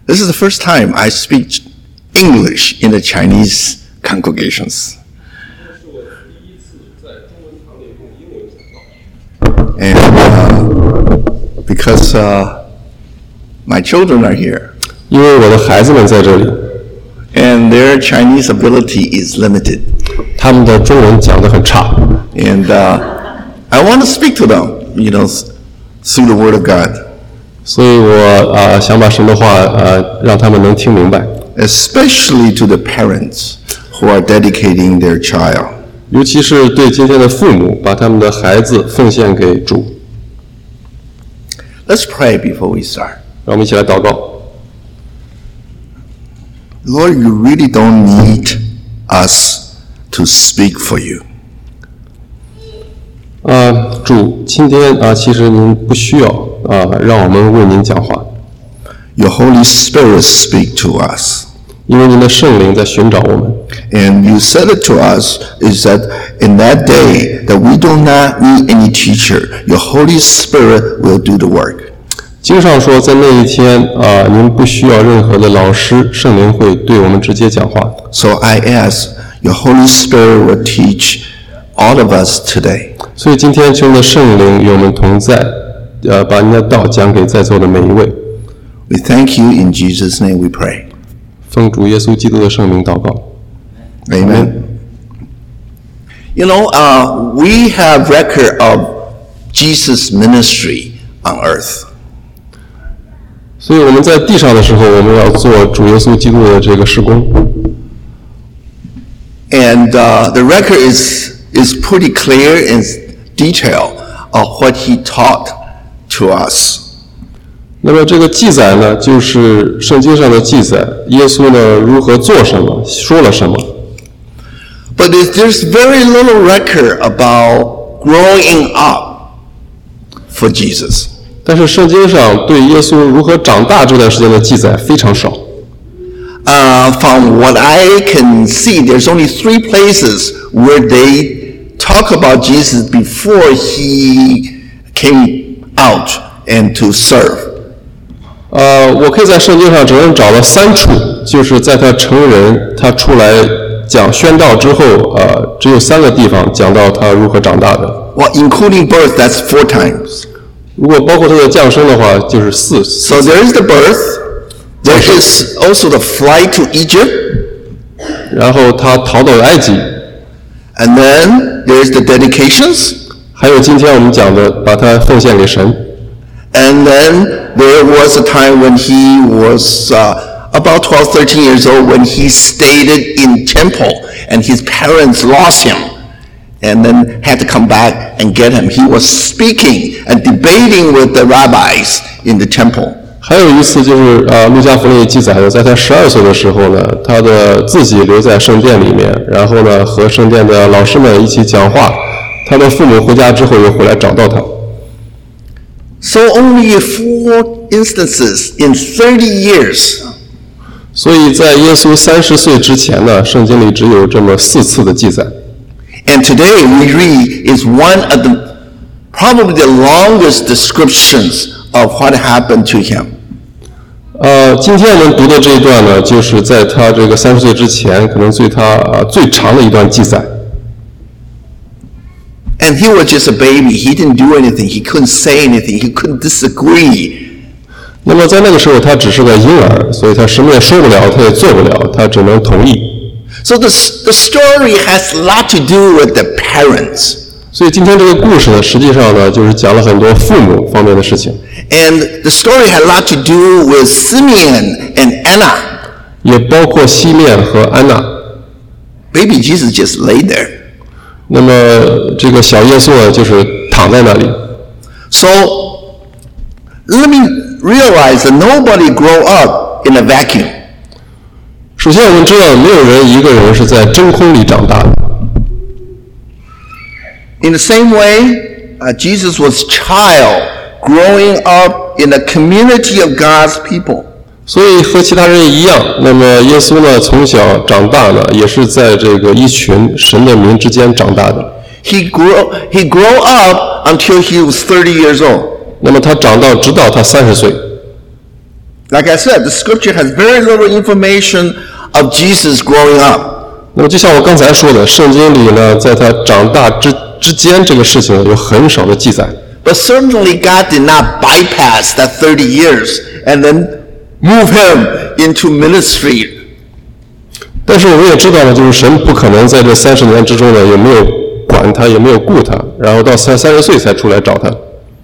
This is the first time I speak English in the Chinese congregations. And because my children are here. 因为我的孩子们在这里 And their Chinese ability is limited. 他们的中文讲得很差 And I want to speak to them, through the Word of God. 所以我想把神的话让他们能听明白 Especially to the parents who are dedicating their child. 尤其是对今天的父母把他们的孩子奉献给主 Let's pray before we start. 让我们一起来祷告 Lord, you really don't need us to speak for you. 主今天其实您不需要让我们为您讲话 Your Holy Spirit speak to us. 因为您的圣灵在寻找我们 And you said it to us is that in that day that we do not need any teacher. Your Holy Spirit will do the work. 经上说在那一天您不需要任何的老师圣灵会对我们直接讲话 So I ask your Holy Spirit will teach all of us today. 所以今天求您的圣灵与我们同在把您的道讲给在座的每一位 We thank you in Jesus' name we pray. 奉主耶稣基督的圣名祷告 Amen. We have record of Jesus' ministry on earth. 所以我们在地上的时候我们要做主耶稣基督的这个事工 And the record is pretty clear in detail of what he taught to us. 那么这个记载呢就是圣经上的记载耶稣呢如何做什么说了什么 But there's very little record about growing up for Jesus. 但是圣经上对耶稣如何长大这段时间的记载非常少 From what I can see, there's only 3 places where they talk about Jesus before he came out and to serve. 我可以在圣经上只能找到3处就是在他成人他出来讲宣道之后只有3个地方讲到他如何长大的 Well, including birth, that's 4 times. 如果包括他的降生的话就是4 So there is the birth. There is also the flight to Egypt. 然后他逃到了埃及 And then there is the dedications. 还有今天我们讲的把他奉献给神 And then there was a time when he was about 12, 13 years old when he stayed in temple and his parents lost him and then had to come back and get him. He was speaking and debating with the rabbis in the temple. 还有一次就是路加福音里记载的在他12岁的时候呢他的自己留在圣殿里面然后呢和圣殿的老师们一起讲话他的父母回家之后又回来找到他 So only 4 instances in 30 years. 所以在耶稣30岁之前呢圣经里只有这么4次的记载 And today we read is one of the probably the longest descriptions of what happened to him. 今天我们读的这一段呢就是在他这个30岁之前可能最长的一段记载 And he was just a baby. He didn't do anything. He couldn't say anything. He couldn't disagree. 那么在那个时候他只是个婴儿所以他什么也说不了他也做不了他只能同意 So the story has a lot to do with the parents. 所以今天这个故事呢实际上呢就是讲了很多父母方面的事情 And the story had a lot to do with Simeon and Anna. 也包括西面和安娜 Baby Jesus just lay there. 那么这个小耶稣呢就是躺在那里 So let me realize that nobody grow up in a vacuum. 首先我们知道没有人一个人是在真空里长大的 In the same way, Jesus was a child growing up in a community of God's people. 所以和其他人一样那么耶稣呢从小长大呢也是在这个一群神的民之间长大的 He grew up until he was 30 years old. 那么他长到直到他30岁 Like I said, the scripture has very little information of Jesus growing up. 那么就像我刚才说的，圣经里呢，在他长大之间这个事情有很少的记载。 But certainly God did not bypass that 30 years and then move him into ministry. 但是我们也知道呢，就是神不可能在这30年之中呢，也没有管他，也没有顾他，然后到30岁才出来找他。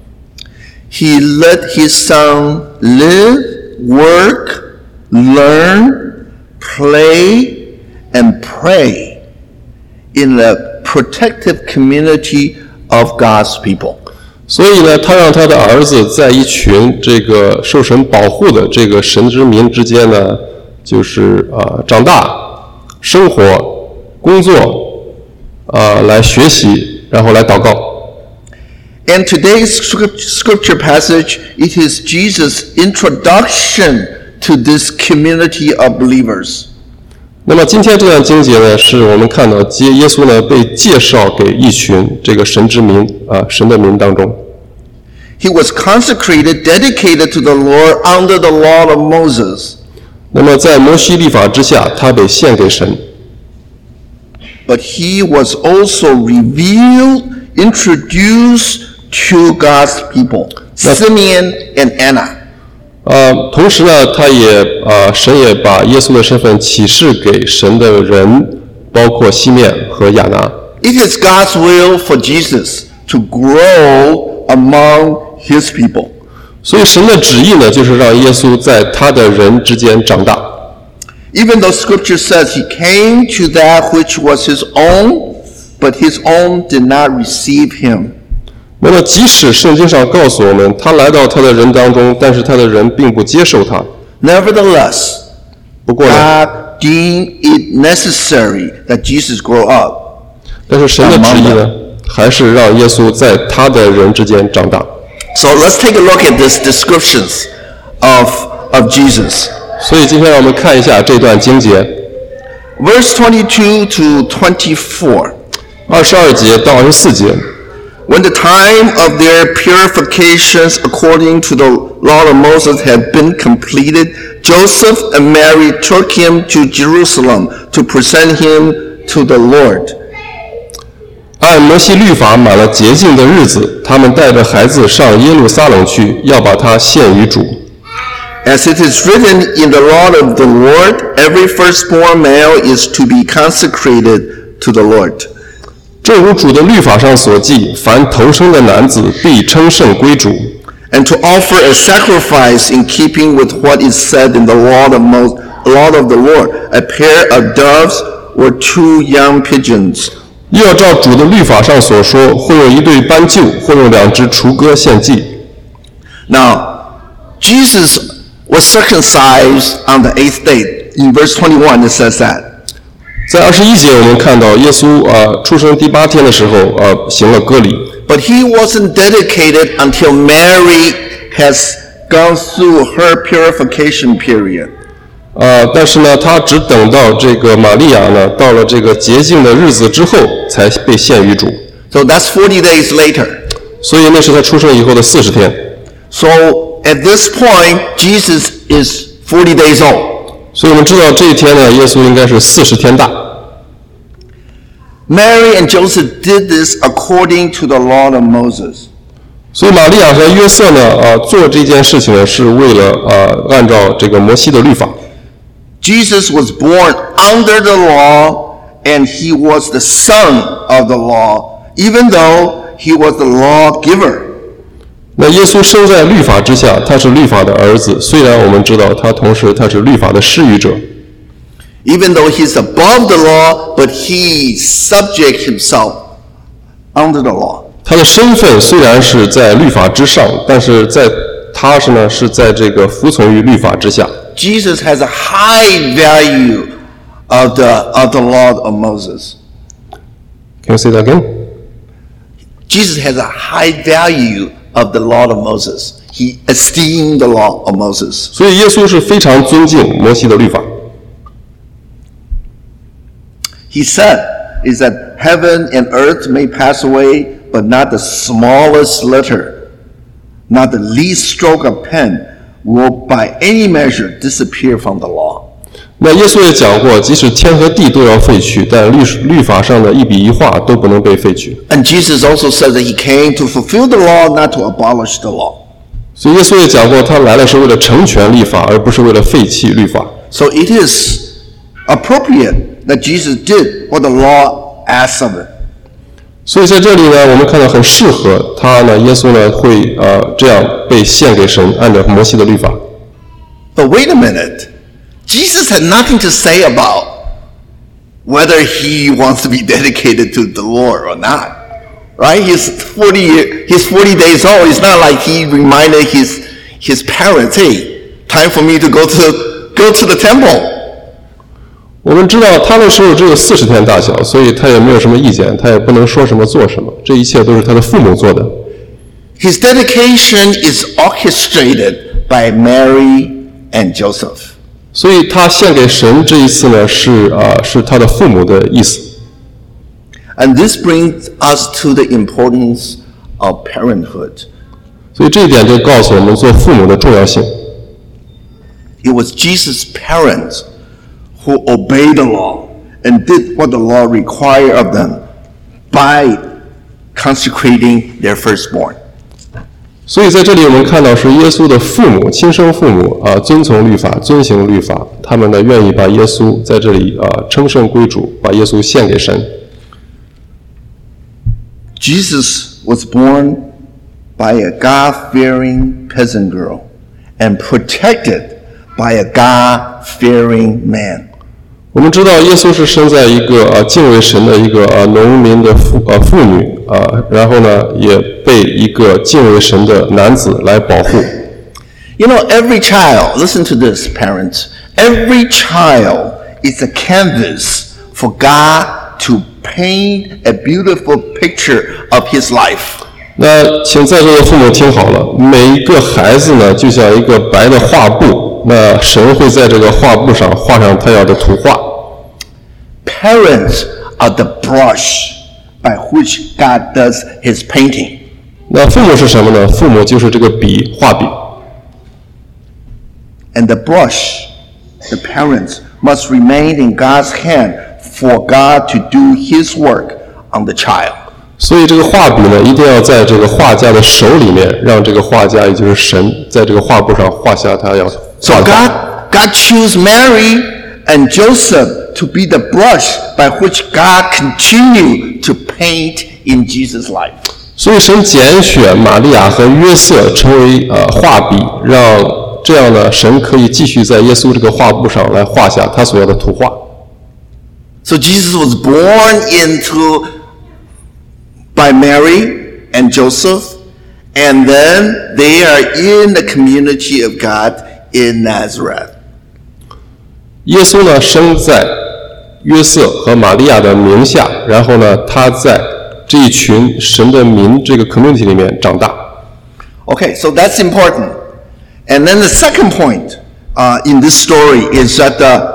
He let his son live, work, learn, play, and pray in the protective community of God's people. 所以呢，他让他的儿子在一群这个受神保护的这个神之民之间呢，就是长大、生活、工作，来学习，然后来祷告。 And today's scripture passage, it is Jesus' introduction to this community of believers. 那么今天这段经节呢，是我们看到耶稣呢被介绍给一群这个神之民神的民当中。 He was consecrated, dedicated to the Lord under the law of Moses. 那么在摩西律法之下，他被献给神。 But he was also revealed, introduced to God's people, Simeon and Anna. 同时呢，神也把耶稣的身份启示给神的人，包括西面和亚拿。 It is God's will for Jesus to grow among his people. 所以神的旨意呢，就是让耶稣在他的人之间长大。 Even though Scripture says he came to that which was his own, but his own did not receive him. 那么即使圣经上告诉我们，他来到他的人当中，但是他的人并不接受他。 Nevertheless, 不过呢， God deemed it necessary that Jesus grow up. 但是神的旨意呢，还是让耶稣在他的人之间长大。 So let's take a look at these descriptions of Jesus. 所以今天让我们看一下这段经节 Verse 22 to 24. ，22节到24节。 When the time of their purifications according to the law of Moses had been completed, Joseph and Mary took him to Jerusalem to present him to the Lord. 按摩西律法满了洁净的日子，他们带着孩子上耶路撒冷去，要把他献于主。 As it is written in the law of the Lord, every firstborn male is to be consecrated to the Lord. 正如主的律法上所记，凡头生的男子必称圣归主。 And to offer a sacrifice in keeping with what is said in the law of the Lord, a pair of doves or 2 young pigeons. 又要照主的律法上所说，或用一对斑鸠，或用2只雏鸽献祭。 Now, Jesus was circumcised on the 8th day. In verse 21 it says that. 在21节我们看到耶稣出生第8天的时候行了割礼。 But he wasn't dedicated until Mary has gone through her purification period. 但是呢，他只等到这个玛利亚呢，到了这个洁净的日子之后，才被献于主。 So that's 40 days later. 所以那是他出生以后的40天。 So at this point, Jesus is 40 days old. 所以我们知道这一天呢，耶稣应该是40天大。 Mary and Joseph did this according to the law of Moses. 所以玛利亚和约瑟呢，做这件事情呢，是为了按照这个摩西的律法。 Jesus was born under the law, and he was the son of the law, even though he was the lawgiver. 那耶稣生在律法之下，他是律法的儿子。虽然我们知道他同时他是律法的施予者。 Even though he's above the law, but he subject himself under the law. 他的身份虽然是在律法之上，但是他是在这个服从于律法之下。 Jesus has a high value of the law of Moses. Can you say that again? Jesus has a high value of the law of Moses. He esteemed the law of Moses. 所以耶稣是非常尊敬摩西的律法。 He said, is that heaven and earth may pass away, but not the smallest letter, not the least stroke of pen will by any measure disappear from the law. 那耶稣也讲过，即使天和地都要废去，但律法上的一笔一画都不能被废去。 And Jesus also said that he came to fulfill the law, not to abolish the law. 所以耶稣也讲过，他来了是为了成全律法，而不是为了废弃律法。 So it is appropriate that Jesus did what the law asks of him. 所以在这里呢，我们看到很适合他呢，耶稣呢会这样被献给神，按照摩西的律法。 But wait a minute. Jesus had nothing to say about whether he wants to be dedicated to the Lord or not. Right? He's 40 days old. It's not like he reminded his parents, hey, time for me to go to the temple. 我们知道他那时候只有40天大小，所以他也没有什么意见，他也不能说什么做什么，这一切都是他的父母做的。 His dedication is orchestrated by Mary and Joseph. 所以他献给神这一次呢，是他的父母的意思。 And this brings us to the importance of parenthood. 所以这一点就告诉我们做父母的重要性。 It was Jesus' parents who obeyed the law and did what the law required of them by consecrating their firstborn. 所以在这里我们看到是耶稣的父母，亲生父母遵从律法，遵行律法，他们呢愿意把耶稣在这里称圣归主，把耶稣献给神。 Jesus was born by a God-fearing peasant girl and protected by a God-fearing man. 我们知道耶稣是生在一个敬畏神的一个农民的妇女然后呢也被一个敬畏神的男子来保护。 You know, every child, listen to this, parents, every child is a canvas for God to paint a beautiful picture of his life. 那请在座的父母听好了，每一个孩子呢就像一个白的画布，那神会在这个画布上画上他要的图画。 Parents are the brush by which God does his painting. 那父母是什么呢？父母就是这个笔，画笔。 And the brush, the parents, must remain in God's hand for God to do his work on the child. 所以这个画笔呢，一定要在这个画家的手里面，让这个画家也就是神，在这个画布上画下他要画的。 So God chose Mary and Joseph to be the brush by which God continued to paint in Jesus' life. 所以神拣选玛利亚和约瑟成为画笔，让这样呢，神可以继续在耶稣这个画布上来画下他所要的图画。 So Jesus was born by Mary and Joseph, and then they are in the community of God in Nazareth. 耶稣呢生在约瑟和玛利亚的名下，然后呢他在这一群神的民这个 community 里面长大。 Okay, so that's important. And then the second point in this story is that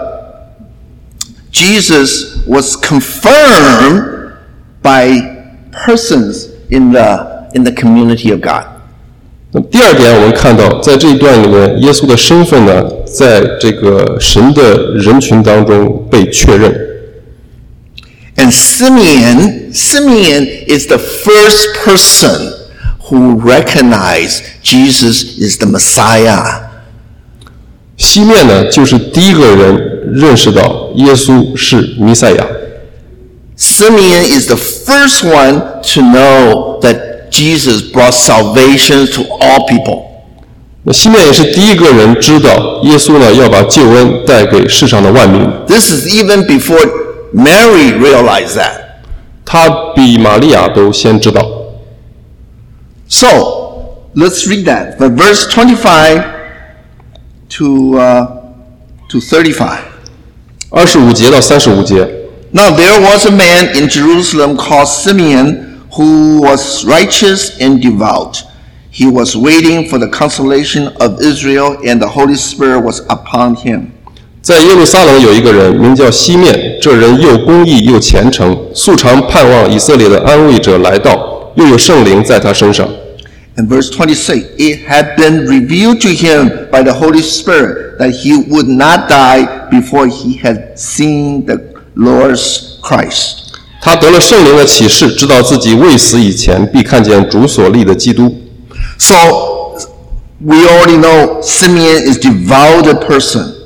Jesus was confirmed by persons in the community of God. 那么第二点，我们看到在这一段里面，耶稣的身份呢，在这个神的人群当中被确认。 And Simeon is the first person who recognized Jesus is the Messiah. 西面呢，就是第一个人认识到耶稣是弥赛亚。 Simeon is the first one to know that Jesus brought salvation to all people. 那西面也是第一个人知道耶稣呢要把救恩带给世上的万民。 This is even before Mary realized that. 他比玛利亚都先知道。 So, let's read that. From verse 25 to 35. 25节到35节。 Now there was a man in Jerusalem called Simeon who was righteous and devout. He was waiting for the consolation of Israel, and the Holy Spirit was upon him. 在耶路撒冷有一个人名叫西面，这人又公义又虔诚，素常盼望以色列的安慰者来到，又有圣灵在他身上。 In verse 26, it had been revealed to him by the Holy Spirit that he would not die before he had seen the Lord's Christ. 他得了圣灵的启示，知道自己未死以前必看见主所立的基督。 So we already know Simeon is a devout person.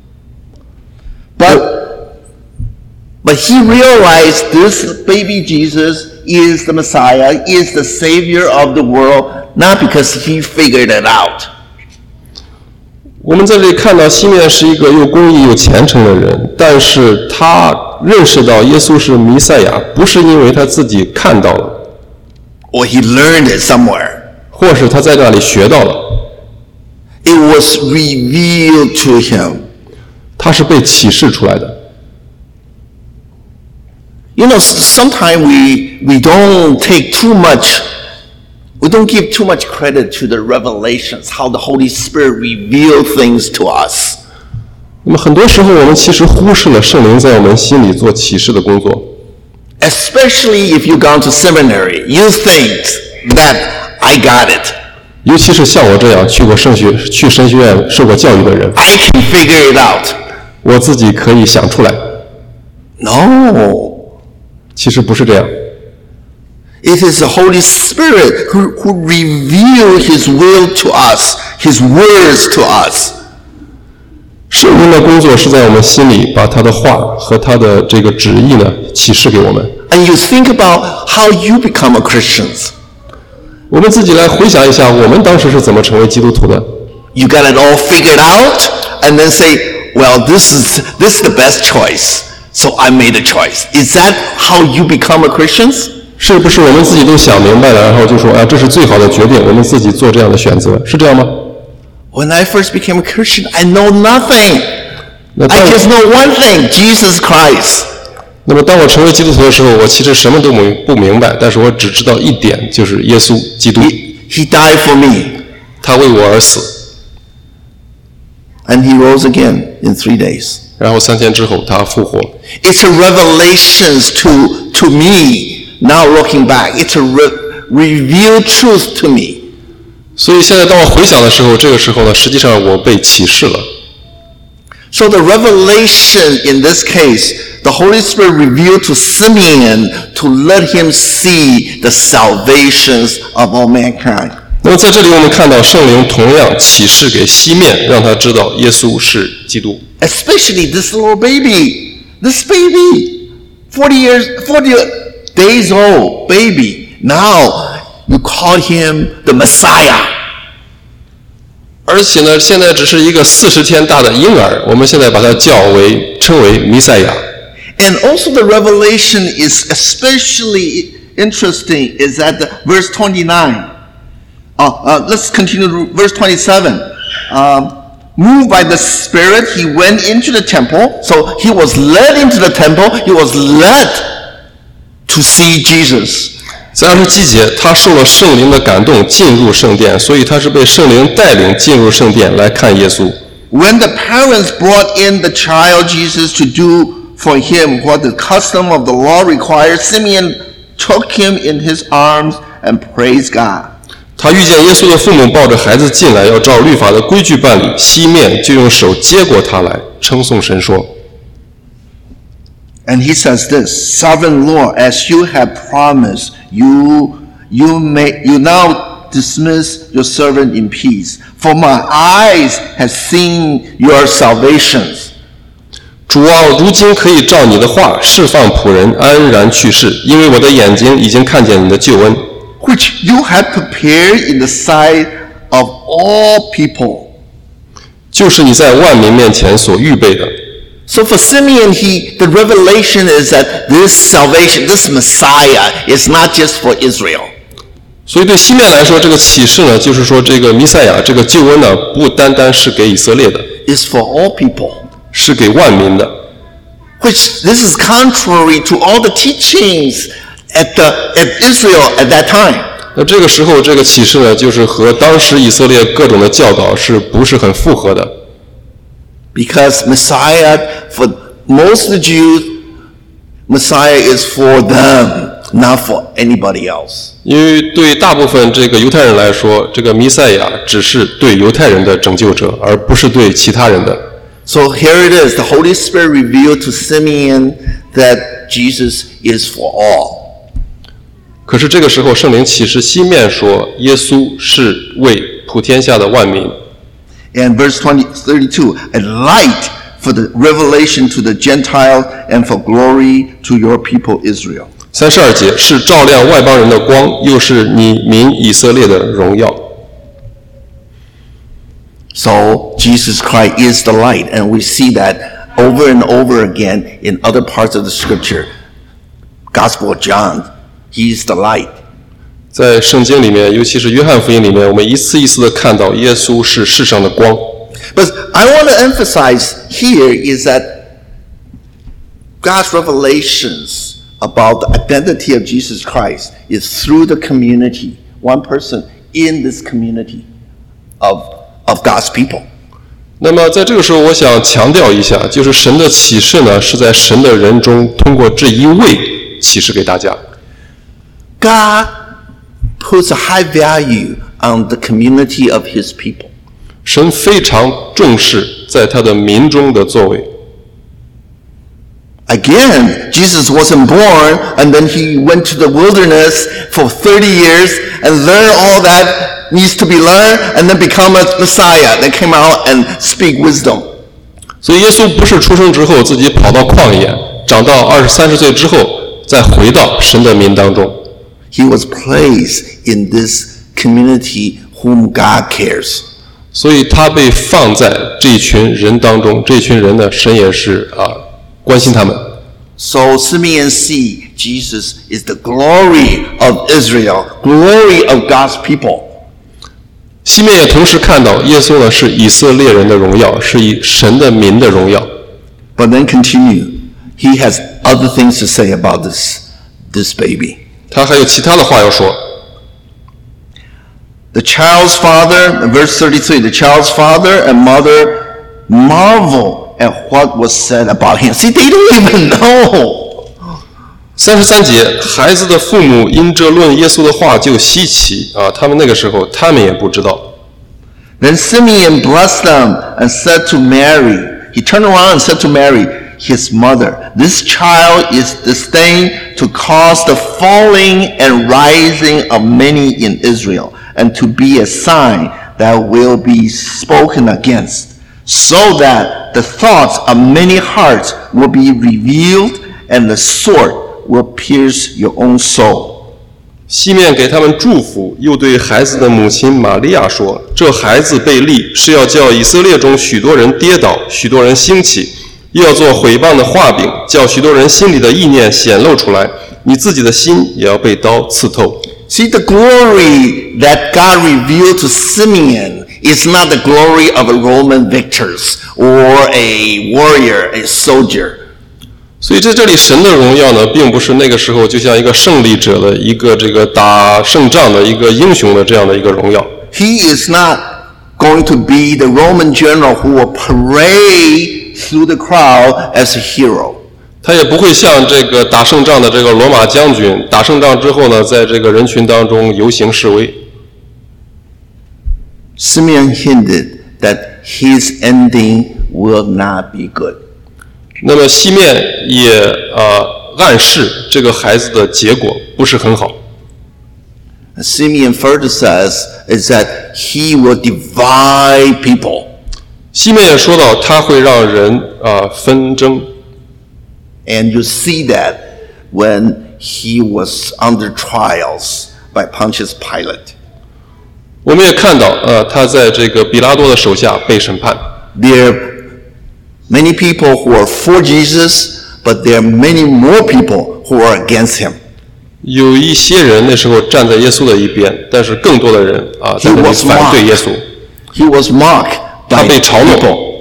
But he realized this baby Jesus is the Messiah, is the Savior of the world, not because he figured it out. 我们在这里看到西面是一个又公义又虔诚的人，但是他认识到耶稣是弥赛亚，不是因为他自己看到了， Or he learned it somewhere. 或是他在那里学到了， It was revealed to him. 他是被启示出来的。 You know, sometimes we don't take too much, we don't give too much credit to the revelations, how the Holy Spirit revealed things to us. 那么很多时候我们其实忽视了圣灵在我们心里做启示的工作， Especially if you've gone to seminary, you think that I got it. 尤其是像我这样去神学院受过教育的人， I can figure it out. 我自己可以想出来。 No. 其实不是这样， It is the Holy Spirit who revealed His will to us, His words to us. 圣灵的工作是在我们心里把他的话和他的这个旨意呢启示给我们。 And you think about how you become a Christian. 我们自己来回想一下，我们当时是怎么成为基督徒的。 You got it all figured out, and then say, well, this is the best choice, so I made a choice. Is that how you become a Christian? 是不是我们自己都想明白了，然后就说这是最好的决定，我们自己做这样的选择，是这样吗？ When I first became a Christian, I know nothing. 那 I just know one thing, Jesus Christ. 那么当我成为基督徒的时候，我其实什么都不明白，但是我只知道一点，就是耶稣基督， He died for me, 他为我而死， and He rose again in 3 days. 然后3天之后他复活。 It's a revelation to me, now looking back. It's a revealed truth to me. 所以现在当我回想的时候，这个时候呢，实际上我被启示了。 So the revelation in this case, the Holy Spirit revealed to Simeon to let him see the salvations of all mankind. 那么在这里我们看到圣灵同样启示给西面，让他知道耶稣是基督。 Especially this little baby, this baby, 40 days old baby. Now you call him the Messiah. 而且呢，现在只是一个40天大的婴儿，我们现在把它称为弥赛亚。 And also the revelation is especially interesting is at the verse 29. Let's continue to verse 27. Moved by the Spirit, he went into the temple. So he was led into the temple. He was led to see Jesus. 在27节，他受了圣灵的感动，进入圣殿，所以他是被圣灵带领进入圣殿来看耶稣。 When the parents brought in the child Jesus to do for him what the custom of the law required, Simeon took him in his arms and praised God. 他遇见耶稣的父母抱着孩子进来，要照律法的规矩办理，西面就用手接过他来，称颂神说。 And he says this, Sovereign Lord, as you have promised, you now dismiss your servant in peace. For my eyes have seen your salvations. 主啊，如今可以照你的话释放仆人安然去世，因为我的眼睛已经看见你的救恩， which you have prepared in the sight of all people. 就是你在万民面前所预备的。 So for Simeon, the revelation is that this salvation, this Messiah, is not just for Israel. 所以对西面来说，这个启示呢，就是说这个弥赛亚，这个救恩呢，不单单是给以色列的， It's for all people. 是给万民的。 Which this is contrary to all the teachings at Israel at that time. 那这个时候，这个启示呢，就是和当时以色列各种的教导是不是很符合的？ Because Messiah, for most of the Jews, Messiah is for them. not for anybody else. 因为对大部分这个犹太人来说，这个弥赛亚只是对犹太人的拯救者，而不是对其他人的。 So here it is, the Holy Spirit revealed to Simeon that Jesus is for all. 可是这个时候，圣灵启示西面说，耶稣是为普天下的万民。 And verse 32, a light for the revelation to the Gentiles and for glory to your people Israel. 32节是照亮外邦人的光，又是你民以色列的荣耀。 So Jesus Christ is the light, and we see that over and over again in other parts of the scripture. Gospel of John, he is the light. 在圣经里面，尤其是约翰福音里面，我们一次一次的看到耶稣是世上的光。 But I want to emphasize here is that God's revelations about the identity of Jesus Christ is through the community, one person in this community of God's people. 那么在这个时候，我想强调一下，就是神的启示呢，是在神的人中通过这一位启示给大家。 God puts a high value on the community of his people. 神非常重视在他的民中的作为。 Again, Jesus wasn't born, and then he went to the wilderness for 30 years and learned all that needs to be learned, and then become a Messiah that came out and speak wisdom. 所以耶稣不是出生之后自己跑到旷野，长到30岁之后再回到神的民当中。 He was placed in this community whom God cares. 所以他被放在这群人当中，这群人呢，神也是关心他们。 So Simeon see Jesus is the glory of Israel, glory of God's people. 西面也同时看到耶稣呢是以色列人的荣耀，是以神的民的荣耀。 But then continue. He has other things to say about this baby. 他还有其他的话要说。 The child's father, verse 33, the child's father and mother marvel at what was said about him. See, they don't even know. 33节，孩子的父母因这论耶稣的话就稀奇啊，他们那个时候他们也不知道。 Then Simeon blessed them and said to Mary, he turned around and said to Mary, his mother, this child is destined to cause the falling and rising of many in Israel, and to be a sign that will be spoken against, so that the thoughts of many hearts will be revealed, and the sword will pierce your own soul. 西面给他们祝福，又对孩子的母亲玛利亚说：“这孩子被立，是要叫以色列中许多人跌倒，许多人兴起，又要做毁谤的画饼，叫许多人心里的意念显露出来。你自己的心也要被刀刺透。” See, the glory that God revealed to Simeon is not the glory of a Roman victors or a warrior, a soldier. 所以在这里，神的荣耀呢，并不是那个时候就像一个胜利者的一个这个打胜仗的一个英雄的这样的一个荣耀。 He is not going to be the Roman general who will parade through the crowd as a hero. 他也不会像这个打胜仗的这个罗马将军，打胜仗之后呢，在这个人群当中游行示威。 Simeon hinted that his ending will not be good. 那么西面也暗示这个孩子的结果不是很好。 Simeon further says is that he will divide people. 西面也说到他会让人纷争。 And you see that when he was under trials by Pontius Pilate. 我们也看到他在这个比拉多的手下被审判。 There are many people who are for Jesus, but there are many more people who are against him. 有一些人那时候站在耶稣的一边，但是更多的人在那里反对耶稣。 He was mocked by 他被嘲弄。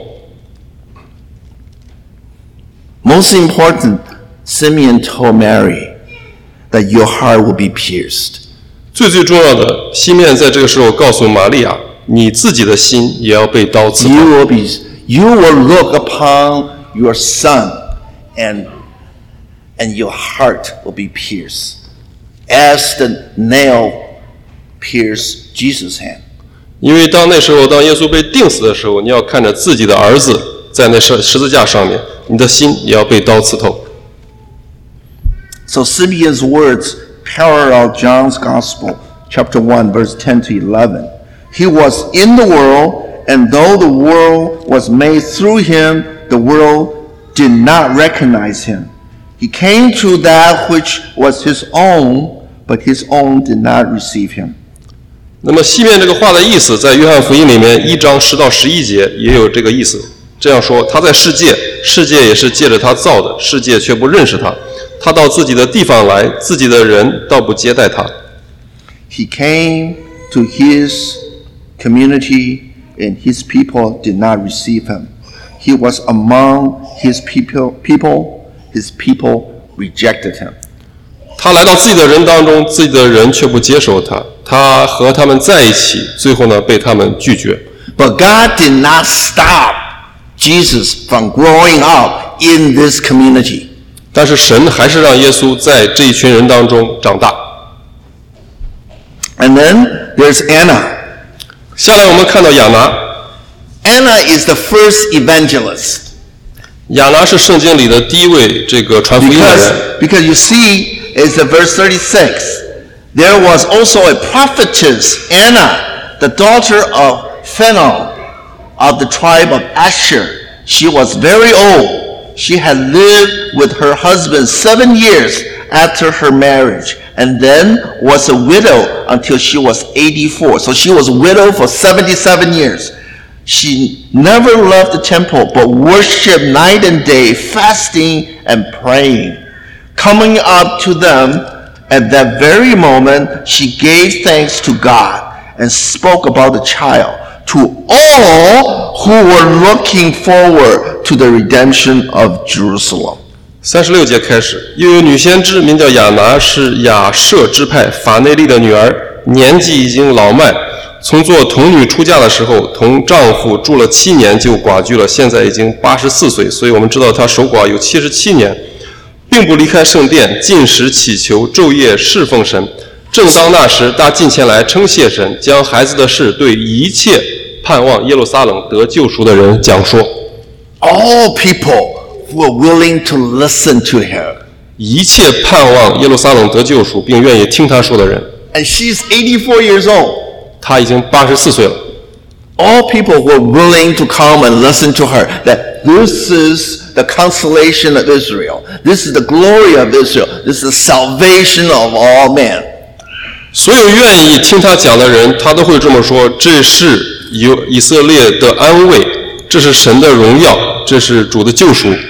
Most important, Simeon told Mary that your heart will be pierced. 最重要的，西面在这个时候告诉玛利亚，你自己的心也要被刀刺透。 You will look upon your son, and your heart will be pierced. as the nail pierced Jesus' hand. 因为当耶稣被钉死的时候，你要看着自己的儿子在那十字架上面，你的心也要被刀刺透。 So Simeon's words parallel John's Gospel, chapter 1, verse 10 to 11. He was in the world, and though the world was made through him, the world did not recognize him. He came to that which was his own, but his own did not receive him. 那么西面这个话的意思，在约翰福音里面1章10到11节也有这个意思。这样说，他在世界，世界也是借着他造的，世界却不认识他。他到自己的地方来，自己的人倒不接待他。 He came to his community, and his people did not receive him. He was among his people, his people rejected him. 他来到自己的人当中，自己的人却不接受他。他和他们在一起，最后呢，被他们拒绝。 But God did not stop Jesus from growing up in this community. 但是神还是让耶稣在这一群人当中长大。 And then there's Anna. 下来我们看到亚拿。 Anna is the first evangelist. 亚拿是圣经里的第一位这个传福音的人。 Because you see, it's verse 36. There was also a prophetess, Anna, the daughter of Phanuel, of the tribe of Asher. She was very old. She had lived with her husband 7 years after her marriage, and then was a widow until she was 84. So she was widowed for 77 years. She never left the temple, but worshiped night and day, fasting and praying. Coming up to them at that very moment, she gave thanks to God and spoke about the child to all who were looking forward to the redemption of Jerusalem. 36节开始，又有女先知名叫亚拿，是亚舍支派法内利的女儿，年纪已经老迈，从做童女出嫁的时候，同丈夫住了7年就寡居了，现在已经84岁，所以我们知道她守寡有77年，并不离开圣殿，禁食祈求，昼夜侍奉神。正当那时，他近前来称谢神，将孩子的事对一切盼望耶路撒冷得救赎的人讲说。 All people were willing to listen to her. 一切盼望耶路撒冷得救赎并愿意听他说的人。 And she's 84 years old. 他已经84岁了。 All people were willing to come and listen to her, that this is the consolation of Israel. This is the glory of Israel. This is the salvation of all men. 所有愿意听他讲的人，他都会这么说，这是以色列的安慰，这是神的荣耀，这是主的救赎。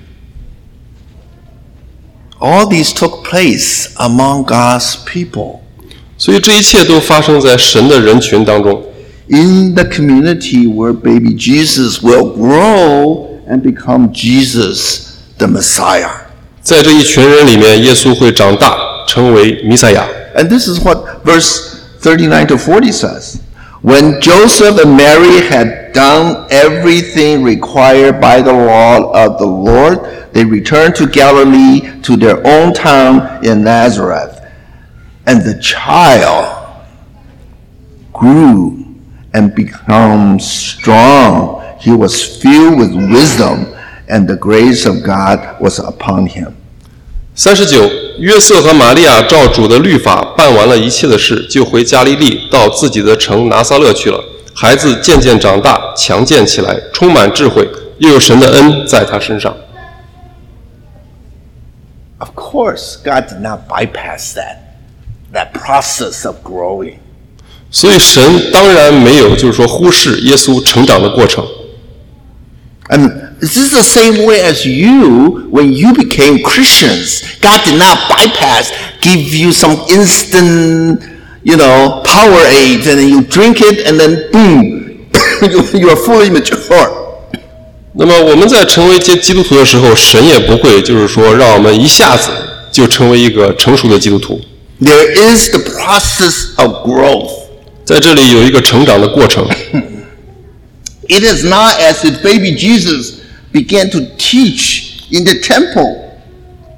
All these took place among God's people. 所以这一切都发生在神的人群当中。 In the community where baby Jesus will grow and become Jesus, the Messiah. 在这一群人里面，耶稣会长大，成为弥赛亚。 And this is what verse 39 to 40 says. When Joseph and Mary had done everything required by the law of the Lord, they returned to Galilee to their own town in Nazareth. And the child grew and became strong. He was filled with wisdom, and the grace of God was upon him. 39约瑟和玛利亚照主的律法办完了一切的事，就回加利利，到自己的城拿撒勒去了。孩子渐渐长大，强健起来，充满智慧，又有神的恩在他身上。 Of course, God did not bypass that process of growing. 所以神当然没有就是说忽视耶稣成长的过程。 And this is the same way as you, when you became Christians. God did not bypass, give you some instant, Powerade, and then you drink it, and then boom, you are fully mature. 那么我们在成为基督徒的时候，神也不会就是说让我们一下子就成为一个成熟的基督徒。 There is the process of growth. 在这里有一个成长的过程。 It is not as if baby Jesus began to teach in the temple.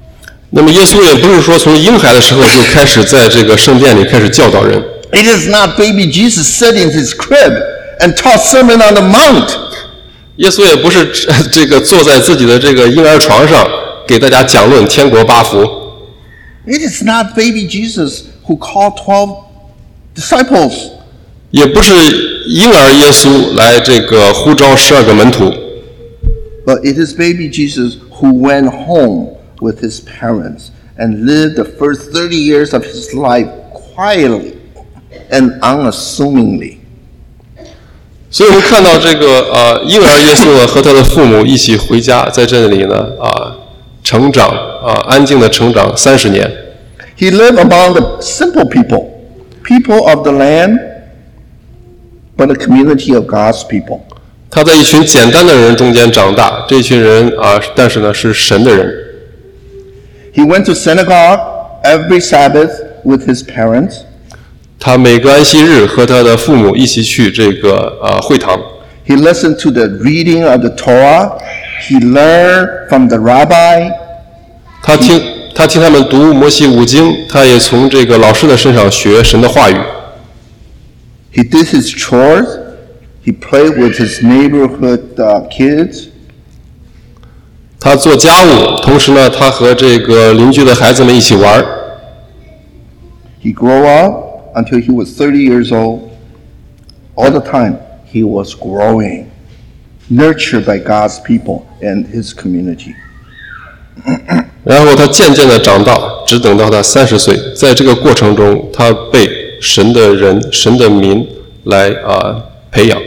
那么耶稣也不是说从婴孩的时候就开始在这个圣殿里开始教导人。 It is not baby Jesus sat in his crib and taught Sermon on the Mount. 耶稣也不是这个坐在自己的这个婴儿床上给大家讲论天国八福。 It is not baby Jesus who called 12 disciples. 也不是婴儿耶稣来这个呼召12个门徒。 But it is baby Jesus who went home with his parents and lived the first 30 years of his life quietly and unassumingly. 所以我们看到这个婴儿耶稣呢和他的父母一起回家，在这里呢成长安静的成长30年。 He lived among the simple people of the land, but a community of God's people. 他在一群简单的人中间长大，这群人但是呢是神的人。 He went to synagogue every Sabbath with his parents. 他每个安息日和他的父母一起去这个会堂。 He listened to the reading of the Torah. He learned from the rabbi. 他听他们读摩西五经，他也从这个老师的身上学神的话语。 He did his chores. He played with his neighborhood kids. 他做家务，同时呢，他和这个邻居的孩子们一起玩。 He grew up until he was 30 years old. All the time, he was growing, nurtured by God's people and his community. 然后他渐渐的长大，直等到他30岁，在这个过程中，他被神的人、神的民来培养。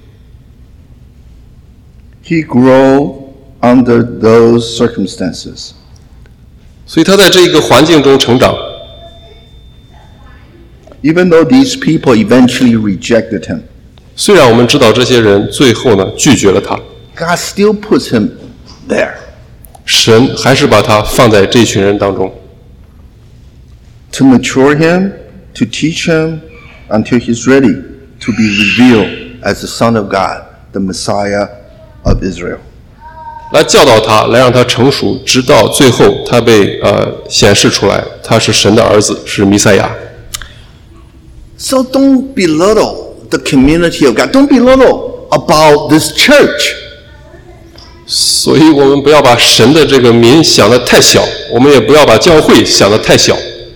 He grew under those circumstances. 所以他在这个环境中成长。 Even though these people eventually rejected him, 虽然我们知道这些人最后呢拒绝了他， God still puts him there. 神还是把他放在这群人当中。 To mature him, to teach him until he's ready to be revealed as the Son of God, the Messiah of Israel. 来教导他，来让他成熟，直到最后他被显示出来，他是神的儿子，是弥赛亚。 So don't belittle the community of God. Don't belittle about this church. 所以我们不要把神的这个民想得太小，我们也不要把教会想得太小。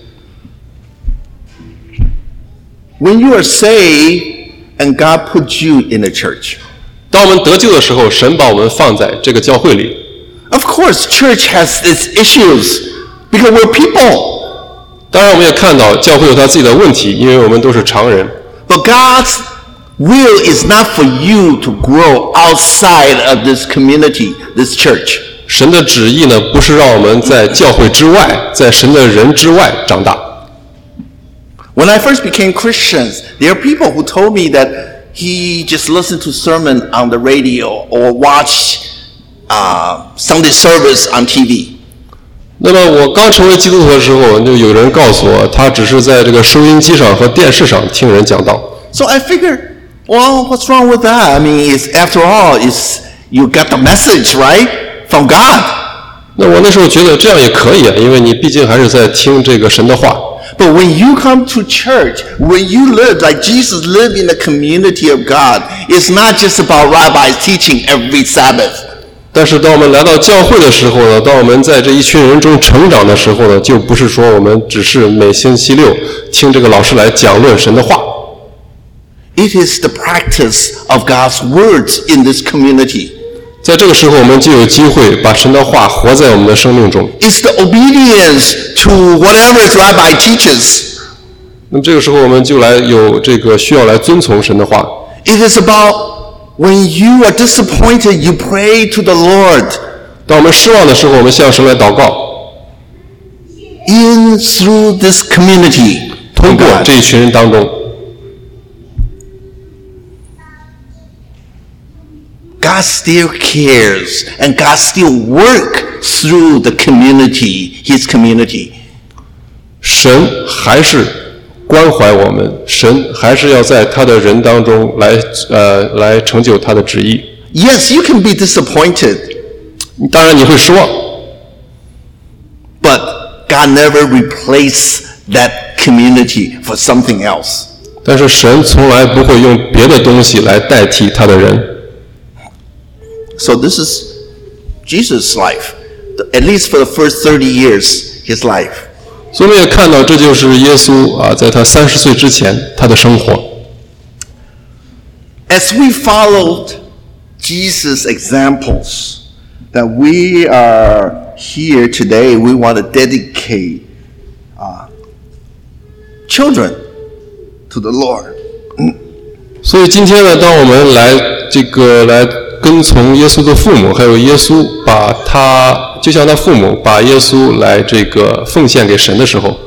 When you are saved and God puts you in a church, 当我们得救的时候，神把我们放在这个教会里。 of course, church has its issues because we're people. 当然，我们也看到教会有它自己的问题，因为我们都是常人。 But God's will is not for you to grow outside of this community, this church. 神的旨意呢，不是让我们在教会之外，在神的人之外长大。 When I first became Christians, there are people who told me that he just listened to sermon on the radio or watch Sunday service on TV. 那么我刚成为基督徒的时候，就有人告诉我，他只是在这个收音机上和电视上听人讲道。 So I figured, well, what's wrong with that? I mean, after all, you got the message, right, from God. 那我那时候觉得这样也可以啊，因为你毕竟还是在听这个神的话。 But when you come to church, when you live like Jesus lived in the community of God, it's not just about rabbis teaching every Sabbath. 但是当我们来到教会的时候呢，当我们在这一群人中成长的时候呢，就不是说我们只是每星期六听这个老师来讲论神的话。 It is the practice of God's words in this community. 在这个时候，我们就有机会把神的话活在我们的生命中。 It's the obedience to whatever the rabbi teaches. 那么这个时候，我们就有这个需要来遵从神的话。 It is about when you are disappointed, you pray to the Lord. 当我们失望的时候，我们向神来祷告。 In through this community, 通过这一群人当中。 God still cares and God still works through the community, His community. 神还是关怀我们，神还是要在他的人当中来成就他的旨意。 Yes, you can be disappointed. 当然你会失望。 But God never replaced that community for something else. 但是神从来不会用别的东西来代替他的人。 So this is Jesus' life, at least for the first 30 years, his life. 所以我们也看到，这就是耶稣在他30岁之前他的生活。 As we followed Jesus' examples, that we are here today, we want to dedicate children to the Lord. 所以今天呢，当我们来跟从耶稣的父母，还有耶稣把他就像他父母把耶稣来奉献给神的时候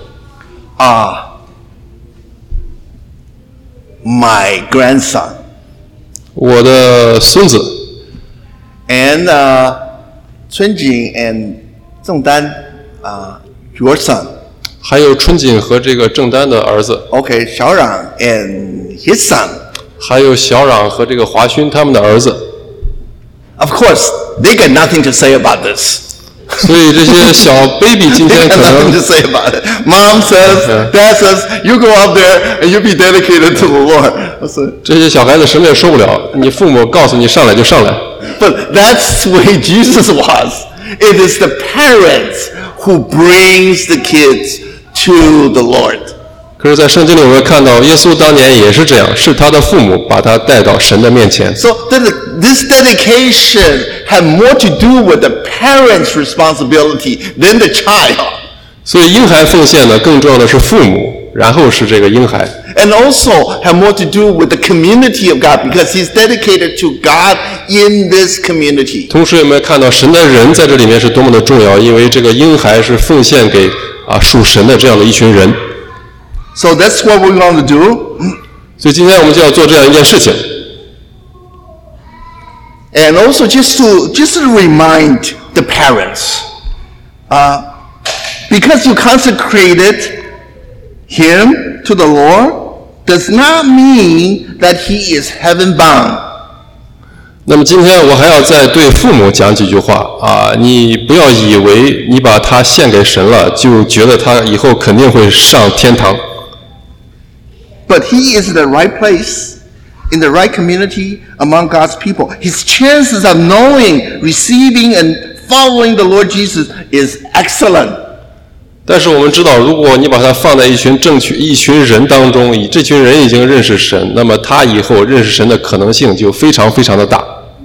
my grandson, 我的孙子 and Chun Jing and Zhong Dan, your son. 还有春锦和郑丹的儿子 Okay, Xiaorang and his son. 还有小冉和华勋他们的儿子 Of course, they got nothing to say about this. 所以这些小 baby 今 They 天 got 可 nothing 能 to say about it. Mom says, Dad says, you go up there and you be dedicated to the Lord. I said, 这些小孩子什么也说不了，你父母告诉你上来就上来。 but that's the way Jesus was. It is the parents who brings the kids to the Lord. 可是在圣经里我们看到耶稣当年也是这样，是他的父母把他带到神的面前。 So this dedication had more to do with the parents' responsibility than the child. 所以婴孩奉献呢，更重要的是父母，然后是婴孩。 And also have more to do with the community of God because he's dedicated to God in this community. 同时有没有看到神的人在这里面是多么的重要？因为婴孩是奉献给属神的这样的一群人。 So that's what we're going to do. 所以今天我们就要做这样一件事情。 And also just to remind the parents, because you consecrated him to the Lord does not mean that he is heaven bound. 那么今天我还要再对父母讲几句话你不要以为你把他献给神了，就觉得他以后肯定会上天堂。 But he is in the right place, in the right community among God's people. His chances of knowing, receiving, and following the Lord Jesus is excellent. 但是我们知道，如果你把他放在一群人当中，这群人已经认识神，那么他以后认识神的可能性就非常非常的大。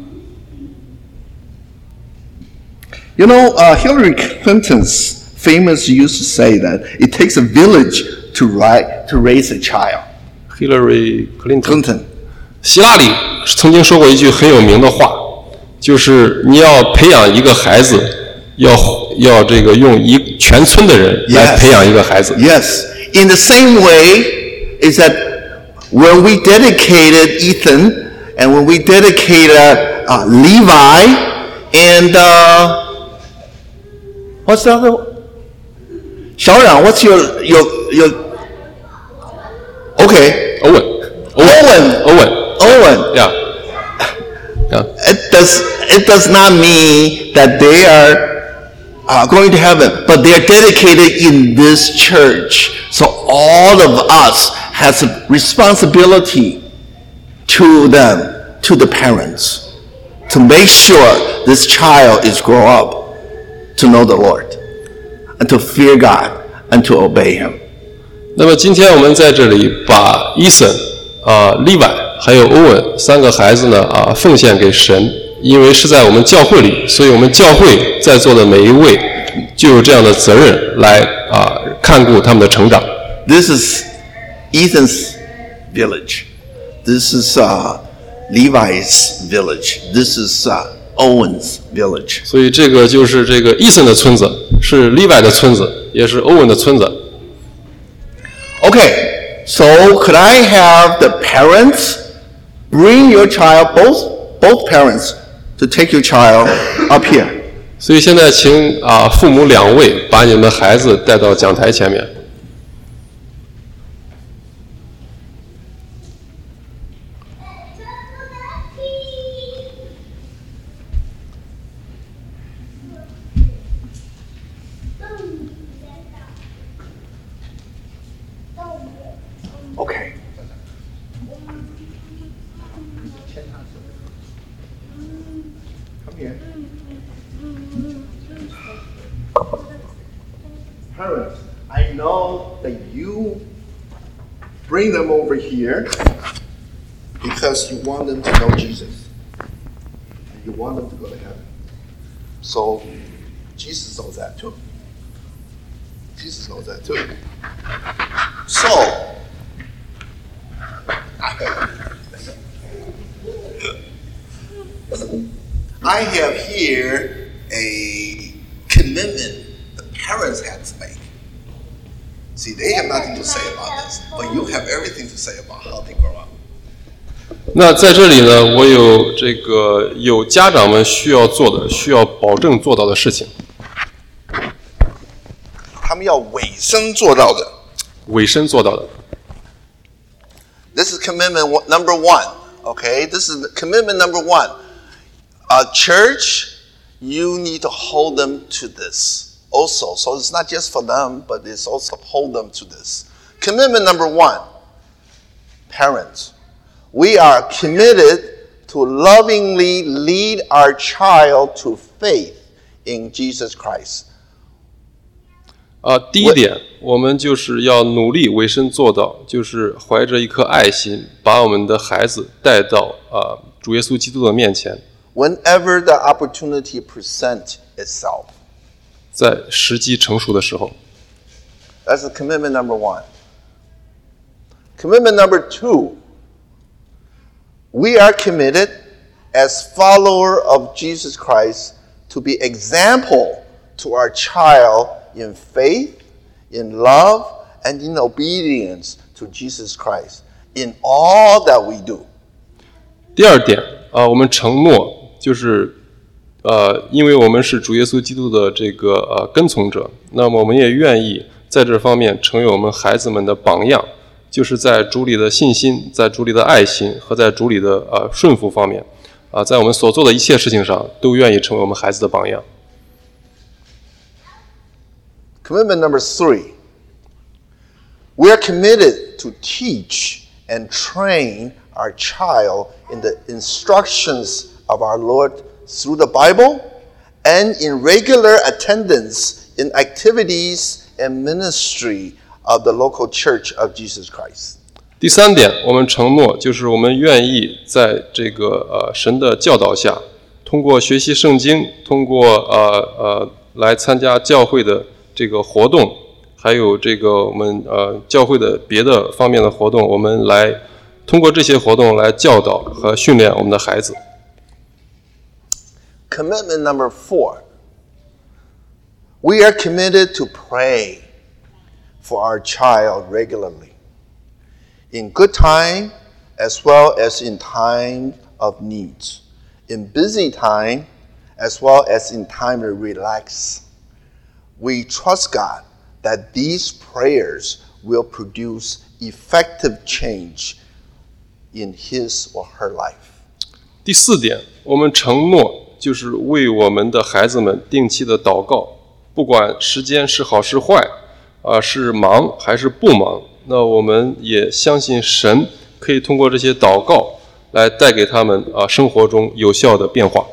You know, Hillary Clinton's famous used to say that it takes a village to raise a child. Hillary Clinton. 希拉里曾经说过一句很有名的话，就是你要培养一个孩子，要用全村的人来培养一个孩子。 Yes. In the same way, is that when we dedicated Ethan and when we dedicated Levi and what's the other one? Xiaorang, what's your okay. Owen. Yeah. It does not mean that they are going to heaven, but they are dedicated in this church. So all of us has a responsibility to them, to the parents, to make sure this child is grow up to know the Lord and to fear God and to obey Him. 那么今天我们在这里把Ethan、Levi 还有 Owen 3个孩子呢奉献给神，因为是在我们教会里，所以我们教会在座的每一位就有这样的责任来看顾他们的成长。 This is Ethan's village. This is Levi's village. This is Owen's village. 所以这个就是Ethan 的村子，是 Levi 的村子，也是 Owen 的村子。 Okay, so could I have the parents bring your child, both parents, to take your child up here? 所以现在请父母2位把你们的孩子带到讲台前面。 parents, I know that you bring them over here because you want them to know Jesus. And you want them to go to heaven. So Jesus knows that too. Jesus knows that too. So, I have here a commitment the parents had to make. See, they have nothing to say about this, but you have everything to say about how they grow up. 那在这里呢，我有家长们需要做的，需要保证做到的事情。 他们要委身做到的。 委身做到的。 This is commitment number one. Okay, this is commitment number one. Church, you need to hold them to this also. So it's not just for them, but it's also hold them to this. Commitment number one. Parents, we are committed to lovingly lead our child to faith in Jesus Christ. 第一点，我们就是要努力委身做到，就是怀着一颗爱心，把我们的孩子带到主耶稣基督的面前。 Whenever the opportunity presents itself. 在时机成熟的时候。 That's the commitment number one. Commitment number two. We are committed as follower of Jesus Christ to be example to our child in faith, in love, and in obedience to Jesus Christ in all that we do. 第二点我们承诺就是因为我们是主耶稣基督的这个跟从者，那么我们也愿意在这方面成为我们孩子们的榜样，就是在主里的信心，在主里的爱心和在主里的顺服方面在我们所做的一切事情上都愿意成为我们孩子的榜样。 Commitment number three. We are committed to teach and train our child in the instructions of our Lord through the Bible and in regular attendance in activities and ministry of the local church of Jesus Christ. 第三点，我们承诺就是我们愿意在这个神的教导下，通过学习圣经，通过来参加教会的这个活动，还有这个我们教会的别的方面的活动，我们来通过这些活动来教导和训练我们的孩子。 Commitment number four. We are committed to pray for our child regularly, in good time as well as in time of needs, in busy time as well as in time to relax. We trust God that these prayers will produce effective change in his or her life. 第四点，我们承诺就是为我们的孩子们定期的祷告，不管时间是好是坏是忙还是不忙，那我们也相信神可以通过这些祷告来带给他们生活中有效的变化。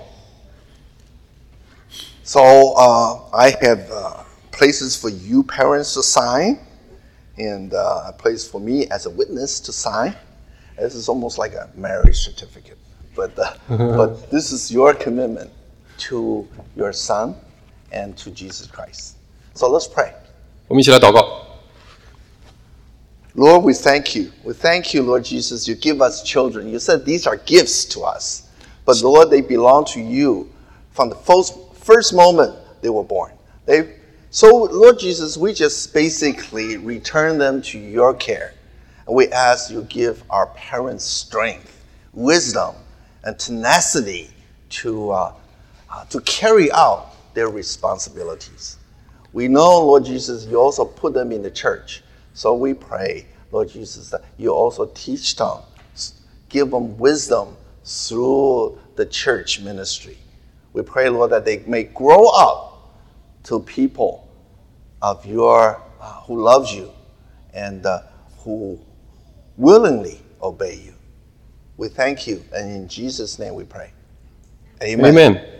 So I have places for you parents to sign, and a place for me as a witness to sign. This is almost like a marriage certificate, but this is your commitment to your son and to Jesus Christ. So let's pray. 我们一起来祷告。 Lord, we thank you. We thank you, Lord Jesus. You give us children. You said these are gifts to us. But Lord, they belong to you from the first moment they were born. So, Lord Jesus, we just basically return them to your care. And we ask you give our parents strength, wisdom, and tenacity to carry out their responsibilities. We know, Lord Jesus, you also put them in the church. So we pray, Lord Jesus, that you also teach them, give them wisdom through the church ministry. We pray, Lord, that they may grow up to people of your who loves you and who willingly obey you. We thank you, and in Jesus' name we pray. Amen. Amen.